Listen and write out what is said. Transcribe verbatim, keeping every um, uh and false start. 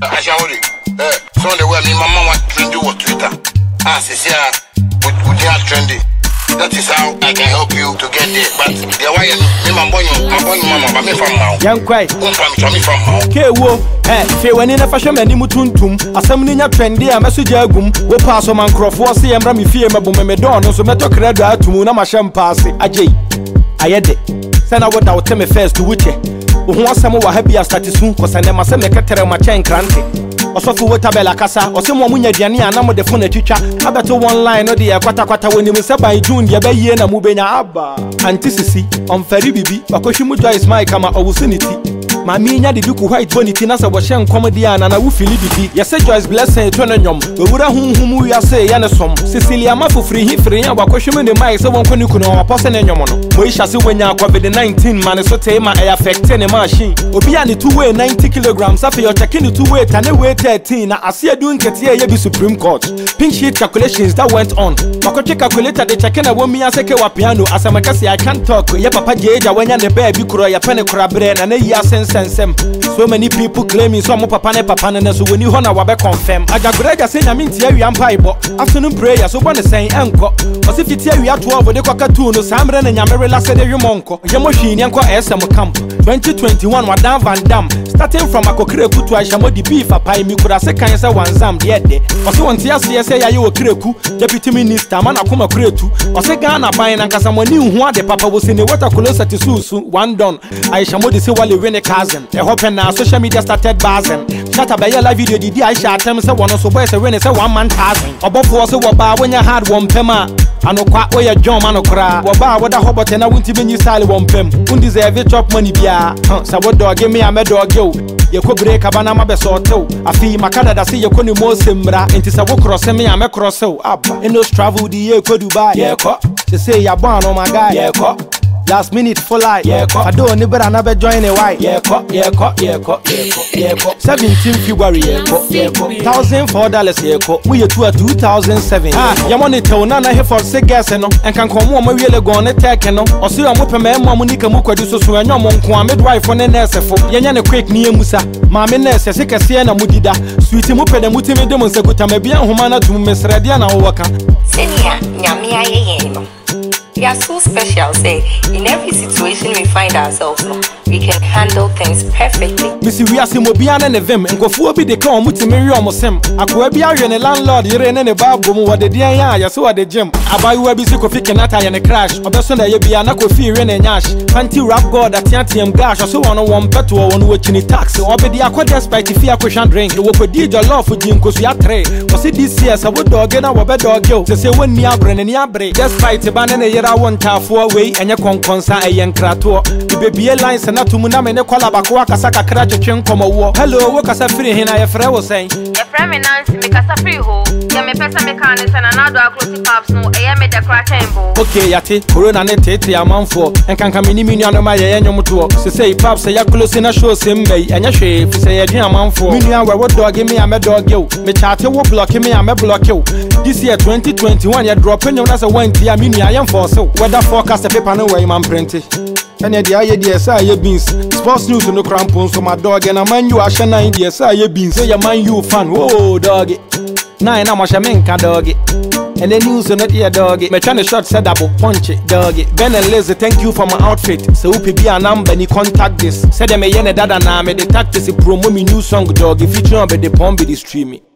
I shall worry. Eh, so the way me mama want trendy on Twitter. Ah, see, would would you have trendy? That is how I can help you to get there. But the way me my boy, my boy, mama, but me from now. Young quite. Come from me from now. Okay, wo. Eh, fe when in a fashion many mutuntum. Asem ni nya trendy a message agum. Wo pass o man crofo se yemra me fie mebo me don so meto credo atumu na ma shem pass agye. Ayede. Say na what I would tell me first to which. Wo ho asem wo happy as start soon cause na ma se me ketere ma chen krante. Osofu wotabela kasa osemo munya diane anam de phone atwitwa abeto one line no de ya kwata kwata woni mu se ban June de be yie na mu benya aba antisisi on fari bibi bakohwimu Joyce Mike kama owusiniti ma mi nya de duku white bonity na se wo hye nkom de ana na wo fili bibi ye se Joyce blessing to no nyom owura hunhum wi ase ya ne som Cecilia mafofri hi fri ya bakohwimu ne Mike se won koni kuno opose ne nyom no moisha se wonya covid nineteen man so te ma e affect ne machine obi a ne two way ninety kilograms afi yo check ne two way tane way thirteen na asia doing ketie ye bi Supreme Court pink sheet calculations that went on makoche calculator de check na wo mi aseke wa piano asamakase I can't talk ye papa jeja wanya ne ba bi kuro ya pene kura bre na na yi asensensem so many people claiming so mo papa ne papa ne so woni ho na wa be confirm agagreja se nya minti awia mpaibo afternoon prayer so bone sen enko o fiti awia twelve de kwakatu no samre na nyamere la se de hwemonko ye mo hwini enko S M camp twenty twenty-one wa Dan Van Dam starting from akokire kutu aisha mo di beef apai mi kura se kan se wanzam de de o se won tia se se yaye okireku deputy minister man akoma kuretu o se Ghana ban na nkasa mo ni hu ade papa wo se ne water closer to susu one don aisha mo di se wale wene cousin e hope na social media started buzzing shata ba live video di di aisha atem se wono so boy se wene se one man thousand obofo se wo ba wonya hard one pema anokwa oya John manokra wo ba wo da hobote na wunti benyi sale one pem un deserve chop money bia sa wo dog me am dog yo ye ko break abana ma be so tew afi makada da se ye ko ni mo semra enti sa wo cross me am cross o aba eno travel di ye ko Dubai ye ko se say ya ban on my guy ye ko last minute for life yeah ko ado ni bra na be join a why yeah ko yeah ko yeah ko yeah ko seventeenth February yeah ko yeah ko one thousand four dollars yeah ko we ye two thousand seven ah ya money tell na na he for say gas no en kan kom mo ma wiele go ne take no o se o mo pema mo mo nika mo kwadu so so enyo mo nko a midwife ne nurse fo ye nya ne quick ni emusa ma me nurse se kese na mudida sweet mo pede mutimi de mo nsakuta ma bia homa na tum mesrade na wo waka senia nyame aye no. We are so special, say, in every situation we find ourselves, we can handle things perfectly. Missy, we are Simobian and Vim, and go for be the come with Mary Omosem. I could be a landlord, you're in a babu, what the dear ya, so at the gym. I buy you a busy coffee canata and a crash, or the son that you be an aqua fear in a yash. Panty rap god at Yantium gash, or so on a one petrol on watching it tax, or be the aqua despite if you question drink. You will put your love for Jim because you are tray. Was it this year? I would dog and our bed dog yo. To say when you are bringing your break, despite the banana year I want for away and your conconsa a young crator. The baby lines and not to Munam and a colabacua Casaka Cratchin come a war. Hello, what a free hin I a was saying. Your friend Nancy make us a free hole. You may pass a mechanics and another close pops no I made a crack tempo. Okay, Yati, Corona net a month for and can come in million of my yomoto. So say pops a close in a show same bay and your shave say a dear month for million where what dog give me a med dog yo. Me charter will block me a med block you. This year twenty twenty-one you're dropping your as a one tea mini I am for so. Weather forecast a paper no way man print it. And the idea say ye beans. Sports news no crampons so my dog and a man you are shana idea say ye beans. Say your man you fan. Whoa doggy. Nine I'm a shamenka doggy. And the news on not here doggy. Me trying to short said double punch it doggy. Ben and Liz thank you for my outfit. So who be a number ni contact this. Said them a yene dada na me the tactics promo me new song doggy feature on the pombi the streaming.